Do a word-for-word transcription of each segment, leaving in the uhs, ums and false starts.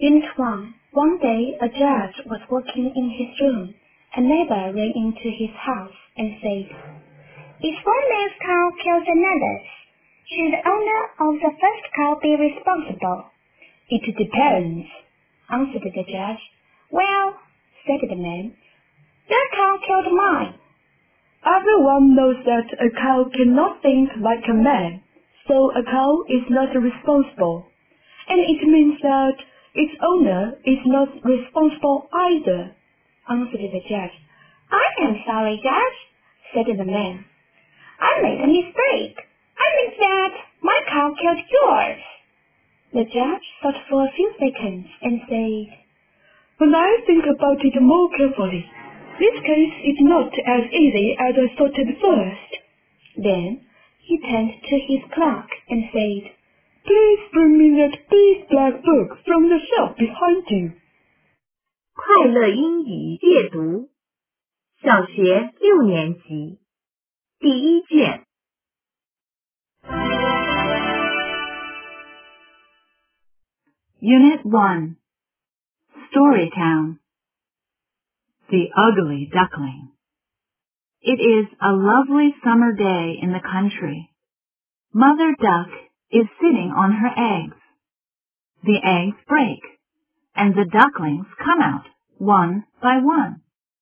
Unit one. One day a judge was working in his room. A neighbor ran into his house and said, "If one man's cow kills another's, should the owner of the first cow be responsible?" "It depends," answered the judge. "Well," said the man, "your cow killed mine." Everyone knows that a cow cannot think like a man, so a cow is not responsible. And it means that its owner is not responsible either, answered the judge. "I am sorry, Judge," said the man. "I made a mistake. I meant that my cow killed yours." The judge thought for a few seconds and said, "When I think about it more carefully, this case is not as easy as I thought at first." Then he turned to his clerk and said, "Please bring me that big black book from the shelf behind you." 快乐英语阅读，小学六年级，第一卷。Unit one, Storytown. The Ugly Duckling. It is a lovely summer day in the country. Mother Duck is sitting on her eggs. The eggs break, and the ducklings come out one by one.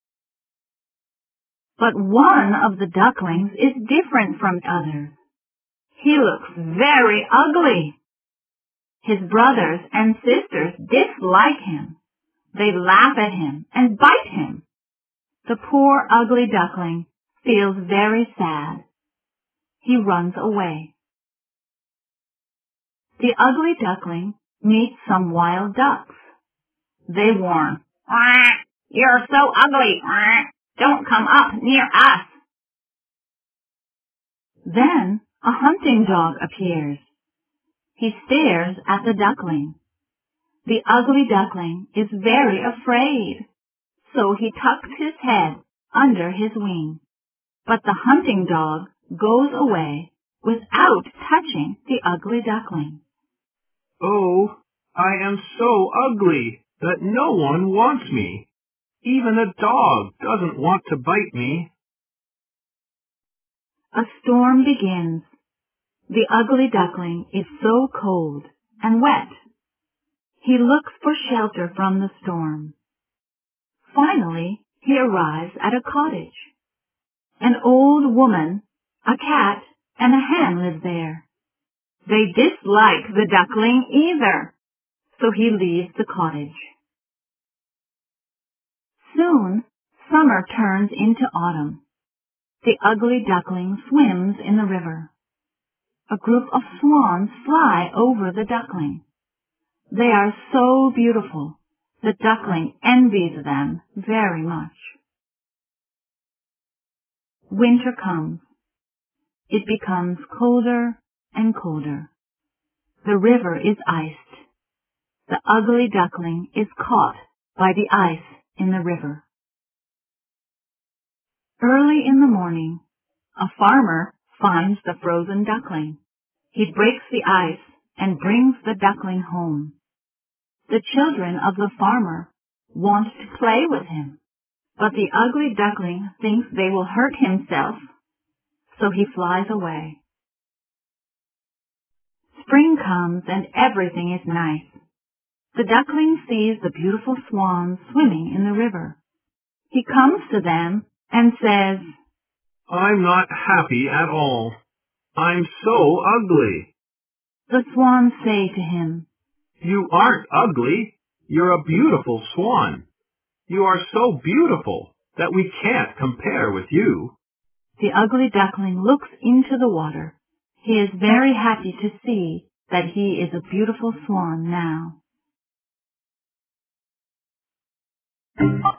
But one of the ducklings is different from others. He looks very ugly. His brothers and sisters dislike him. They laugh at him and bite him. The poor ugly duckling feels very sad. He runs away. The ugly duckling meets some wild ducks. They warn, "Quack, you're so ugly. Quack, don't come up near us." Then a hunting dog appears. He stares at the duckling. The ugly duckling is very afraid, so he tucks his head under his wing. But the hunting dog goes away without touching the ugly duckling. "Oh, I am so ugly that no one wants me. Even a dog doesn't want to bite me." A storm begins. The ugly duckling is so cold and wet. He looks for shelter from the storm. Finally, he arrives at a cottage. An old woman, a cat, and a hen live there. They dislike the duckling either, so he leaves the cottage. Soon, summer turns into autumn. The ugly duckling swims in the river. A group of swans fly over the duckling. They are so beautiful, the duckling envies them very much. Winter comes. It becomes colder and colder. The river is iced. The ugly duckling is caught by the ice in the river. Early in the morning, a farmer finds the frozen duckling. He breaks the ice and brings the duckling home. The children of the farmer want to play with him, but the ugly duckling thinks they will hurt himself, so he flies away. Spring comes and everything is nice. The duckling sees the beautiful swans swimming in the river. He comes to them and says, "I'm not happy at all. I'm so ugly." The swans say to him, "You aren't ugly. You're a beautiful swan. You are so beautiful that we can't compare with you." The ugly duckling looks into the water. He is very happy to see that he is a beautiful swan now.